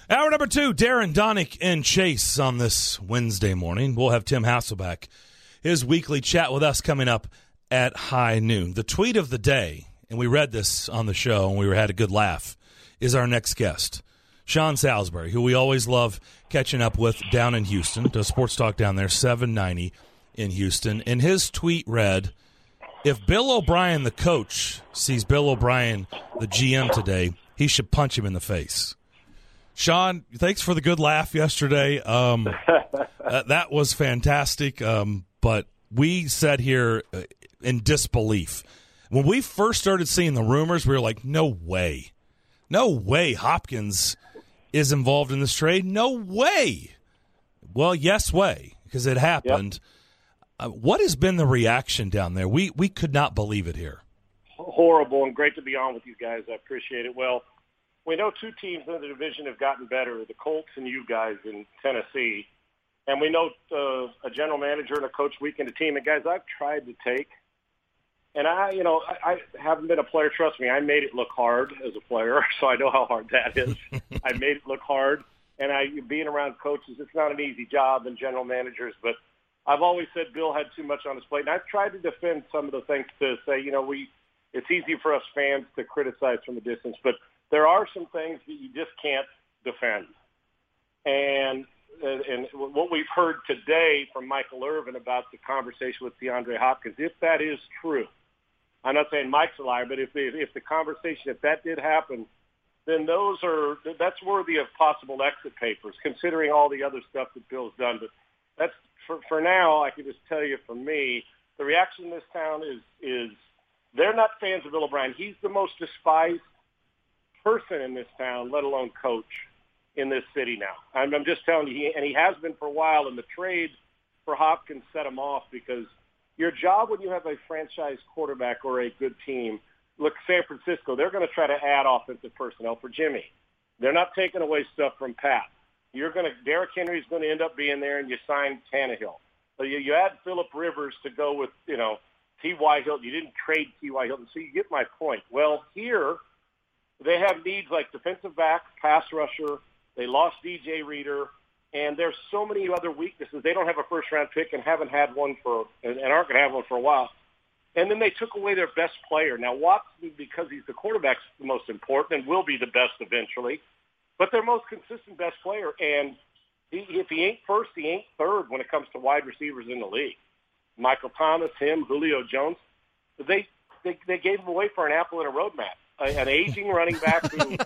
Hour number 2, Darren, Donick, and Chase on this Wednesday morning. We'll have Tim Hasselback, his weekly chat with us coming up at high noon. The tweet of the day, and we read this on the show and we had a good laugh, is our next guest, Sean Salisbury, who we always love catching up with down in Houston, does Sports Talk down there, 790 in Houston. And his tweet read, if Bill O'Brien, the coach, sees Bill O'Brien, the GM today, he should punch him in the face. Sean, thanks for the good laugh yesterday. That was fantastic. But we sat here in disbelief. When we first started seeing the rumors, we were like, no way. No way Hopkins is involved in this trade. No way. Well, yes way, because it happened. Yep. What has been the reaction down there? We could not believe it here. Horrible, and great to be on with you guys. I appreciate it. Well, we know two teams in the division have gotten better, the Colts and you guys in Tennessee. And we know a general manager and a coach weakened a team. And, guys, I've tried to take, and I haven't been a player. Trust me, I made it look hard as a player, so I know how hard that is. I made it look hard. And being around coaches, it's not an easy job, and general managers. But I've always said Bill had too much on his plate. And I've tried to defend some of the things to say, it's easy for us fans to criticize from a distance. But there are some things that you just can't defend. And what we've heard today from Michael Irvin about the conversation with DeAndre Hopkins, if that is true, I'm not saying Mike's a liar, but if the conversation, if that did happen, then that's worthy of possible exit papers, considering all the other stuff that Bill's done. But that's for now. I can just tell you, for me, the reaction in this town is they're not fans of Bill O'Brien. He's the most despised person in this town, let alone coach in this city now. I'm just telling you, and he has been for a while, and the trade for Hopkins set him off, because your job when you have a franchise quarterback or a good team, look, San Francisco, they're going to try to add offensive personnel for Jimmy. They're not taking away stuff from Pat. Derrick Henry's going to end up being there, and you sign Tannehill. So you add Phillip Rivers to go with, T.Y. Hilton. You didn't trade T.Y. Hilton, so you get my point. Well, here they have needs like defensive back, pass rusher. They lost DJ Reader, and there's so many other weaknesses. They don't have a first-round pick and haven't had one and aren't going to have one for a while. And then they took away their best player. Now, Watson, because he's the quarterback, the most important and will be the best eventually, but their most consistent best player. And if he ain't first, he ain't third when it comes to wide receivers in the league. Michael Thomas, Julio Jones, they gave him away for an apple and a roadmap. An aging running back who,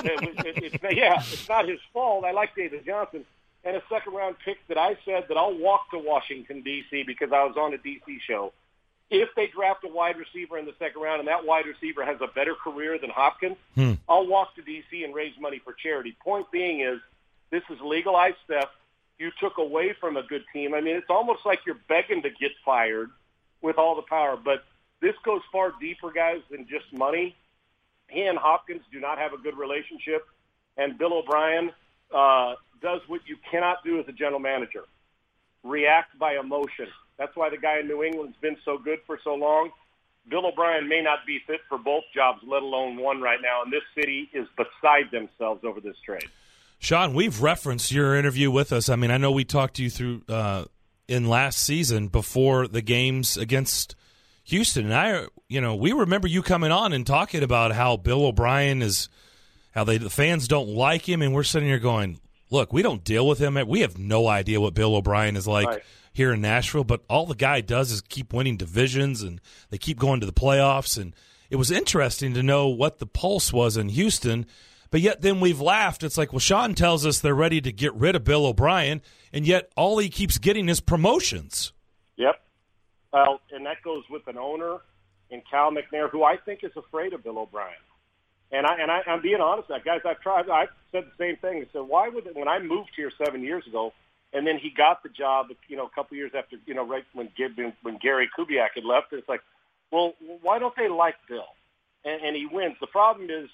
it's not his fault. I like David Johnson. And a second-round pick that I said that I'll walk to Washington, D.C., because I was on a D.C. show. If they draft a wide receiver in the second round and that wide receiver has a better career than Hopkins, I'll walk to D.C. and raise money for charity. Point being is, this is legalized stuff. You took away from a good team. I mean, it's almost like you're begging to get fired with all the power. But this goes far deeper, guys, than just money. He and Hopkins do not have a good relationship, and Bill O'Brien does what you cannot do as a general manager, react by emotion. That's why the guy in New England's been so good for so long. Bill O'Brien may not be fit for both jobs, let alone one right now, and this city is beside themselves over this trade. Sean, we've referenced your interview with us. I mean, I know we talked to you through in last season before the games against Houston, and we remember you coming on and talking about how Bill O'Brien the fans don't like him, and we're sitting here going, look, we don't deal with him. We have no idea what Bill O'Brien is like here in Nashville, but all the guy does is keep winning divisions, and they keep going to the playoffs, and it was interesting to know what the pulse was in Houston, but yet then we've laughed. It's like, well, Sean tells us they're ready to get rid of Bill O'Brien, and yet all he keeps getting is promotions. Yep. Well, and that goes with an owner in Cal McNair, who I think is afraid of Bill O'Brien. And I'm being honest, guys. I've said the same thing. I said, when I moved here 7 years ago, and then he got the job, a couple years after, right when Gary Kubiak had left, it's like, well, why don't they like Bill? And he wins. The problem is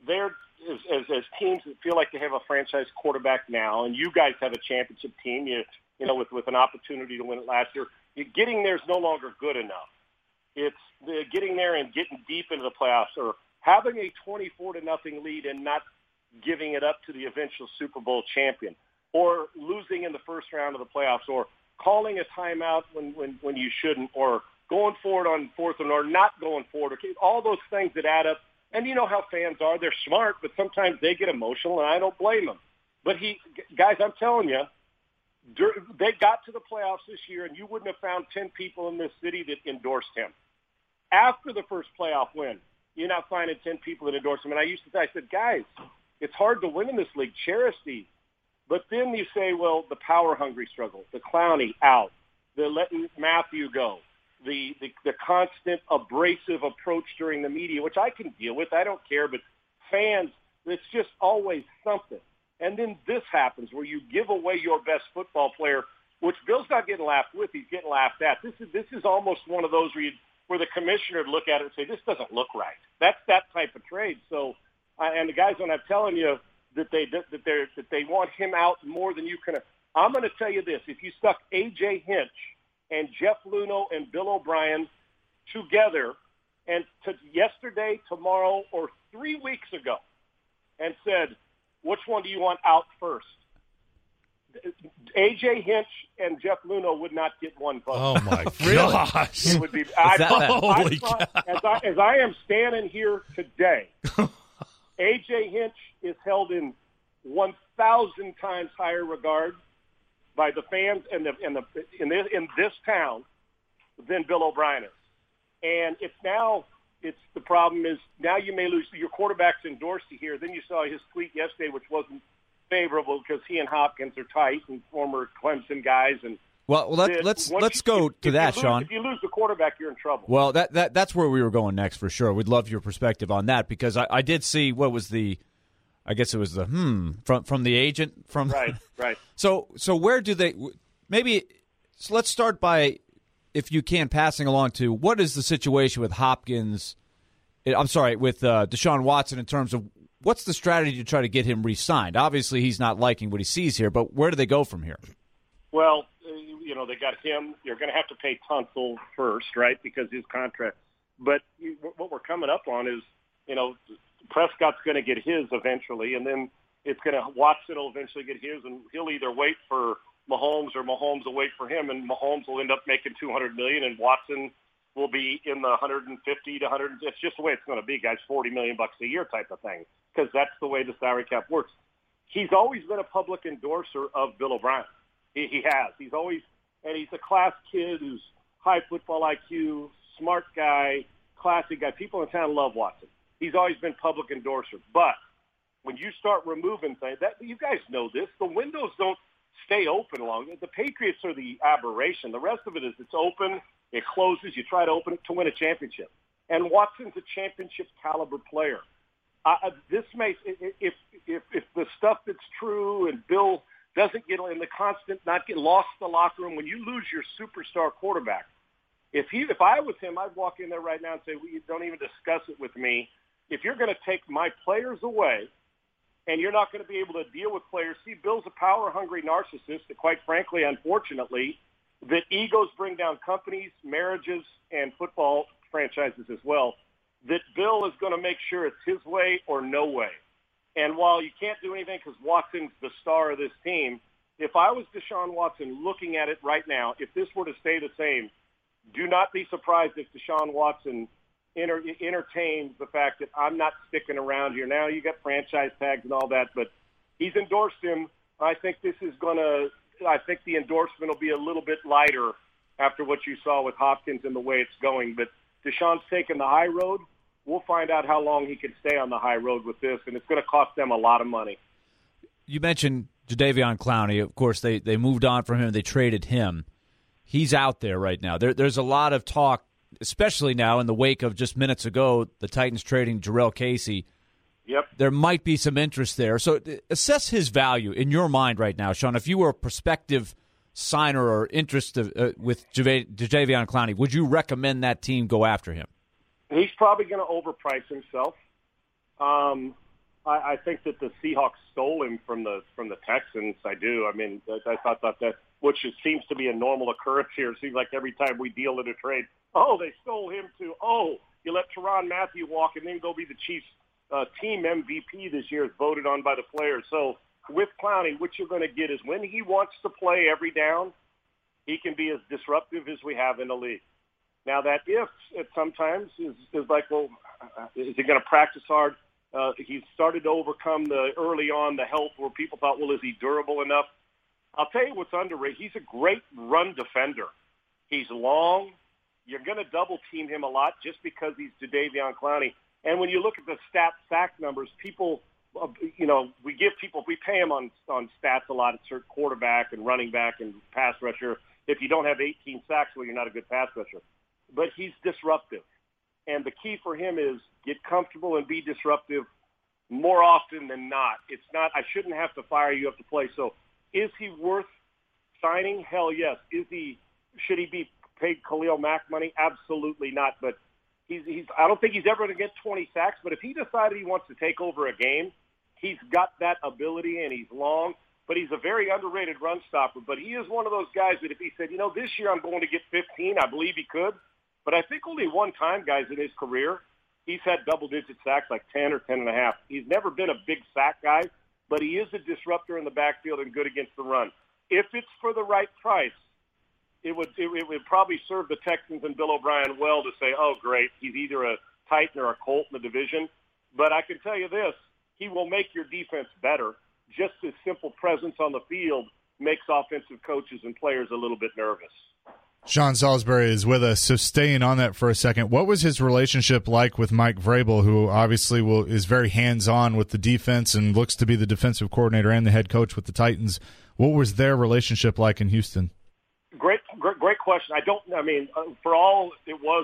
as teams that feel like they have a franchise quarterback now, and you guys have a championship team, with an opportunity to win it last year. Getting there is no longer good enough. It's getting there and getting deep into the playoffs, or having a 24-0 lead and not giving it up to the eventual Super Bowl champion, or losing in the first round of the playoffs, or calling a timeout when you shouldn't, or going forward on fourth and or not going forward, okay, all those things that add up. And you know how fans are. They're smart, but sometimes they get emotional, and I don't blame them. But guys, I'm telling you, they got to the playoffs this year, and you wouldn't have found 10 people in this city that endorsed him. After the first playoff win, you're not finding 10 people that endorse him. And I said, guys, it's hard to win in this league. Cherish these. But then you say, well, the power-hungry struggle, the Clowney out, the letting Matthew go, the constant abrasive approach during the media, which I can deal with. I don't care. But fans, it's just always something. And then this happens where you give away your best football player, which Bill's not getting laughed with. He's getting laughed at. This is almost one of those where the commissioner would look at it and say, this doesn't look right. That's that type of trade. So, and the guys, when I'm telling you that they want him out more than you can, I'm going to tell you this. If you stuck A.J. Hinch and Jeff Luhnow and Bill O'Brien together and yesterday, tomorrow, or 3 weeks ago and said, which one do you want out first? A.J. Hinch and Jeff Luhnow would not get one vote. Oh, my gosh. It would be, Holy cow. As I am standing here today, A.J. Hinch is held in 1,000 times higher regard by the fans in this town than Bill O'Brien is. And the problem is now you may lose your quarterback's endorsed you here. Then you saw his tweet yesterday, which wasn't favorable because he and Hopkins are tight and former Clemson guys. And let's go to that, Sean. If you lose the quarterback, you're in trouble. Well, that's where we were going next for sure. We'd love your perspective on that because I did see what was I guess it was from the agent from right. So where do they so let's start by, if you can, passing along to what is the situation with Hopkins. I'm sorry, with Deshaun Watson in terms of what's the strategy to try to get him re-signed? Obviously, he's not liking what he sees here, but where do they go from here? Well, they got him. You're going to have to pay Tunsil first, right, because his contract. But what we're coming up on is, Prescott's going to get his eventually, and then Watson will eventually get his, and he'll either wait for Mahomes or Mahomes will wait for him, and Mahomes will end up making $200 million, and Watson will be in the 150 to 100. It's just the way it's going to be, guys. $40 million a year type of thing, because that's the way the salary cap works. He's always been a public endorser of Bill O'Brien. He has. He's always, and he's a class kid who's high football IQ, smart guy, classy guy. People in town love Watson. He's always been public endorser. But when you start removing things, you guys know this, the windows don't stay open long. The Patriots are the aberration. The rest of it is it's open, it closes, you try to open it to win a championship. And Watson's a championship caliber player. This makes, if the stuff that's true and Bill doesn't get in the constant, not get lost in the locker room, when you lose your superstar quarterback, if I was him, I'd walk in there right now and say, well, you don't even discuss it with me. If you're going to take my players away and you're not going to be able to deal with players, see, Bill's a power-hungry narcissist that, quite frankly, unfortunately, that egos bring down companies, marriages, and football franchises as well, that Bill is going to make sure it's his way or no way. And while you can't do anything because Watson's the star of this team, if I was Deshaun Watson looking at it right now, if this were to stay the same, do not be surprised if Deshaun Watson entertains the fact that I'm not sticking around here. Now you got franchise tags and all that, but he's endorsed him. I think the endorsement will be a little bit lighter after what you saw with Hopkins and the way it's going. But Deshaun's taking the high road. We'll find out how long he can stay on the high road with this, and it's going to cost them a lot of money. You mentioned Jadeveon Clowney. Of course, they moved on from him. They traded him. He's out there right now. There's a lot of talk, especially now in the wake of just minutes ago, the Titans trading Jurrell Casey. Yep. There might be some interest there. So assess his value in your mind right now, Sean. If you were a prospective signer or interested with Jadeveon Clowney, would you recommend that team go after him? He's probably going to overprice himself. I think that the Seahawks stole him from the Texans. I do. I mean, I thought that, which seems to be a normal occurrence here. It seems like every time we deal in a trade, they stole him too. You let Tyrann Mathieu walk and then go be the Chiefs' team MVP this year is voted on by the players. So with Clowney, what you're going to get is when he wants to play every down, he can be as disruptive as we have in the league. Now, that if it sometimes is like, well, is he going to practice hard? He's started to overcome early on the health where people thought, well, is he durable enough? I'll tell you what's underrated. He's a great run defender. He's long. You're going to double-team him a lot just because he's Jadeveon Clowney. And when you look at the sack numbers, people, we pay him on stats a lot at certain quarterback and running back and pass rusher. If you don't have 18 sacks, well, you're not a good pass rusher. But he's disruptive. And the key for him is get comfortable and be disruptive more often than not. It's not, I shouldn't have to fire you up to play. So is he worth signing? Hell yes. Should he be paid Khalil Mack money? Absolutely not. But I don't think he's ever going to get 20 sacks. But if he decided he wants to take over a game, he's got that ability and he's long. But he's a very underrated run stopper. But he is one of those guys that if he said, this year I'm going to get 15, I believe he could. But I think only one time, guys, in his career, he's had double-digit sacks, like 10 or 10.5. He's never been a big sack guy, but he is a disruptor in the backfield and good against the run. If it's for the right price, it would probably serve the Texans and Bill O'Brien well to say, oh, great, he's either a Titan or a Colt in the division. But I can tell you this, he will make your defense better. Just his simple presence on the field makes offensive coaches and players a little bit nervous. Sean Salisbury is with us, so staying on that for a second, what was his relationship like with Mike Vrabel, who obviously is very hands-on with the defense and looks to be the defensive coordinator and the head coach with the Titans? What was their relationship like in Houston? Great question. For all it was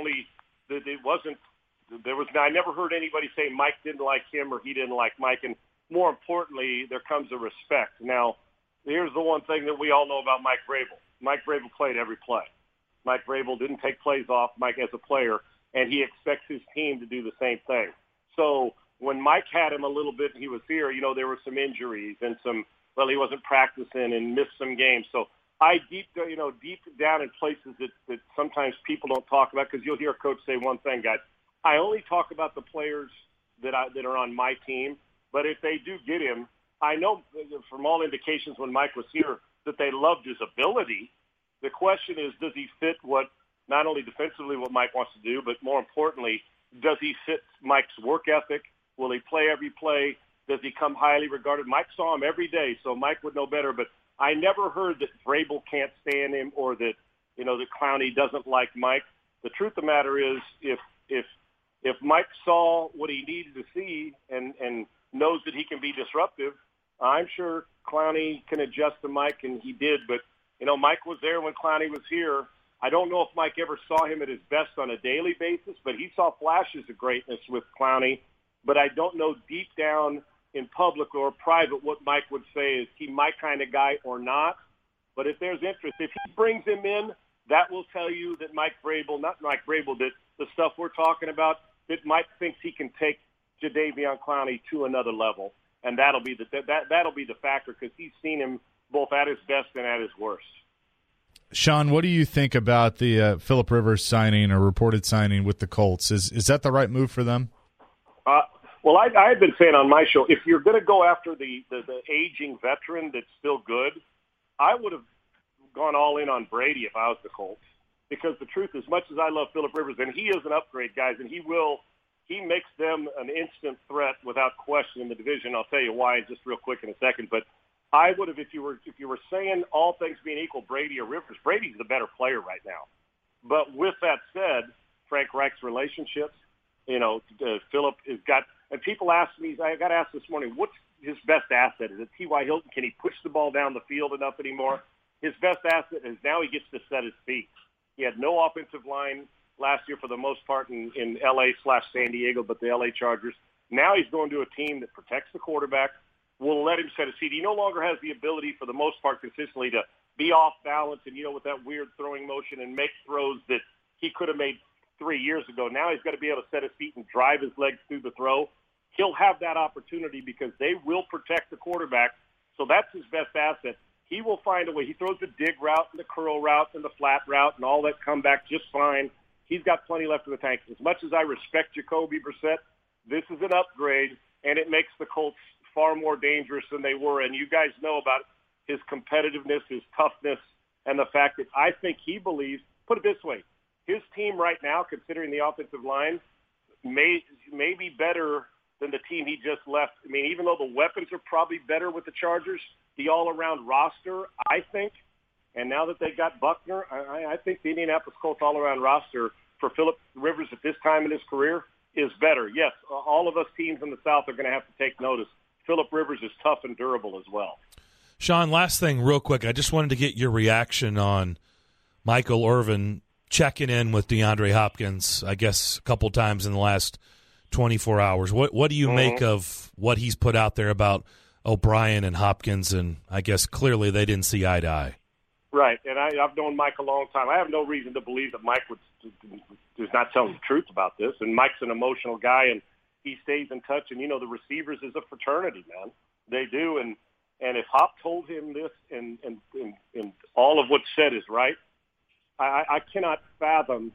I never heard anybody say Mike didn't like him or he didn't like Mike, and more importantly, there comes a respect. Now, here's the one thing that we all know about Mike Vrabel. Mike Vrabel played every play. Mike Vrabel didn't take plays off Mike as a player, and he expects his team to do the same thing. So when Mike had him a little bit, he was here, there were some injuries and he wasn't practicing and missed some games. So I deep down in places that sometimes people don't talk about, because you'll hear a coach say one thing, guys. I only talk about the players that are on my team, but if they do get him, I know from all indications when Mike was here that they loved his ability. The question is, does he fit not only defensively what Mike wants to do, but more importantly, does he fit Mike's work ethic? Will he play every play? Does he come highly regarded? Mike saw him every day, so Mike would know better. But I never heard that Vrabel can't stand him or that that Clowney doesn't like Mike. The truth of the matter is, if Mike saw what he needed to see and knows that he can be disruptive, I'm sure Clowney can adjust to Mike, and he did. But, Mike was there when Clowney was here. I don't know if Mike ever saw him at his best on a daily basis, but he saw flashes of greatness with Clowney. But I don't know deep down in public or private what Mike would say. Is he my kind of guy or not? But if there's interest, if he brings him in, that will tell you that that the stuff we're talking about, that Mike thinks he can take Jadeveon Clowney to another level. And that'll be the factor, because he's seen him both at his best and at his worst. Sean, what do you think about the Phillip Rivers signing or reported signing with the Colts? Is that the right move for them? Well, I've been saying on my show, if you're going to go after the aging veteran that's still good, I would have gone all in on Brady if I was the Colts. Because the truth, as much as I love Phillip Rivers, and he is an upgrade, guys, and he makes them an instant threat without question in the division. I'll tell you why just real quick in a second. But I would have, if you were saying all things being equal, Brady or Rivers, Brady's the better player right now. But with that said, Frank Reich's relationships, Phillip has got, and people ask me, I got asked this morning, what's his best asset? Is it T.Y. Hilton? Can he push the ball down the field enough anymore? His best asset is now he gets to set his feet. He had no offensive line last year for the most part in L.A./San Diego, but the L.A. Chargers. Now he's going to a team that protects the quarterback, will let him set his feet. He no longer has the ability for the most part consistently to be off balance and, with that weird throwing motion and make throws that he could have made 3 years ago. Now he's got to be able to set his feet and drive his legs through the throw. He'll have that opportunity because they will protect the quarterback, so that's his best asset. He will find a way. He throws the dig route and the curl route and the flat route and all that comeback just fine. He's got plenty left in the tank. As much as I respect Jacoby Brissett, This is an upgrade, and it makes the Colts far more dangerous than they were. And you guys know about his competitiveness, his toughness, and the fact that I think he believes, put it this way, his team right now, considering the offensive line, may be better than the team he just left. I mean, even though the weapons are probably better with the Chargers, the all-around roster, I think, and now that they got Buckner, I think the Indianapolis Colts all-around roster for Phillip Rivers at this time in his career is better. Yes, all of us teams in the South are going to have to take notice. Phillip Rivers is tough and durable as well. Sean, last thing real quick. I just wanted to get your reaction on Michael Irvin checking in with DeAndre Hopkins, I guess, a couple times in the last 24 hours. What do you make of what he's put out there about O'Brien and Hopkins? And I guess clearly they didn't see eye to eye. Right, and I've known Mike a long time. I have no reason to believe that Mike is not telling the truth about this. And Mike's an emotional guy, and he stays in touch. And, the receivers is a fraternity, man. They do. And if Hop told him this and all of what's said is right, I cannot fathom.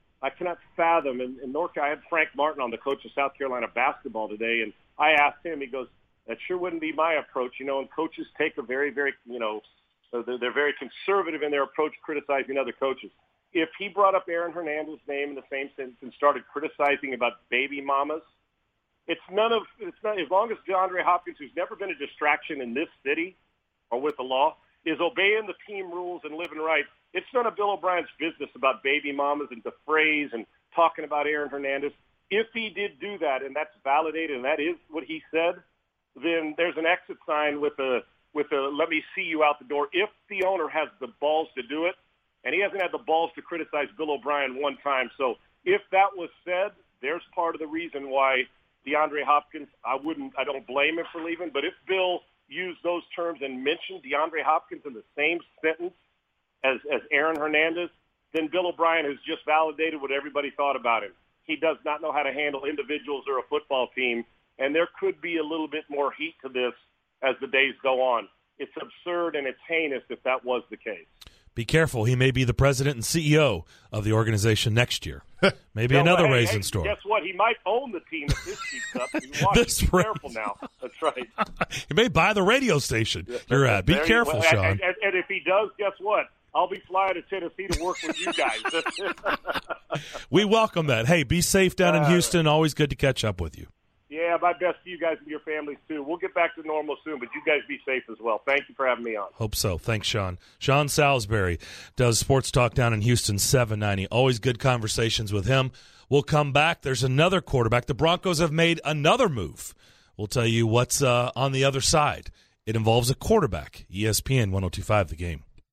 In North, I had Frank Martin on, the coach of South Carolina basketball today, and I asked him, he goes, that sure wouldn't be my approach, and coaches take a very, very, they're very conservative in their approach criticizing other coaches. If he brought up Aaron Hernandez's name in the same sentence and started criticizing about baby mamas, it's not, as long as DeAndre Hopkins, who's never been a distraction in this city or with the law, is obeying the team rules and living right, it's none of Bill O'Brien's business about baby mamas and DeFrays and talking about Aaron Hernandez. If he did do that and that's validated and that is what he said, then there's an exit sign with a let me see you out the door. If the owner has the balls to do it, and he hasn't had the balls to criticize Bill O'Brien one time. So if that was said, there's part of the reason why DeAndre Hopkins, I don't blame him for leaving, but if Bill used those terms and mentioned DeAndre Hopkins in the same sentence as Aaron Hernandez, then Bill O'Brien has just validated what everybody thought about him. He does not know how to handle individuals or a football team, and there could be a little bit more heat to this as the days go on. It's absurd and it's heinous if that was the case. Be careful. He may be the president and CEO of the organization next year. Maybe another raisin store. Guess what? He might own the team if this keeps up. Be careful now. That's right. He may buy the radio station you're at. Be careful, Sean. And if he does, guess what? I'll be flying to Tennessee to work with you guys. We welcome that. Hey, be safe down in Houston. Always good to catch up with you. Yeah, my best to you guys and your families, too. We'll get back to normal soon, but you guys be safe as well. Thank you for having me on. Hope so. Thanks, Sean. Sean Salisbury does Sports Talk down in Houston, 790. Always good conversations with him. We'll come back. There's another quarterback. The Broncos have made another move. We'll tell you what's on the other side. It involves a quarterback. ESPN 102.5 The Game.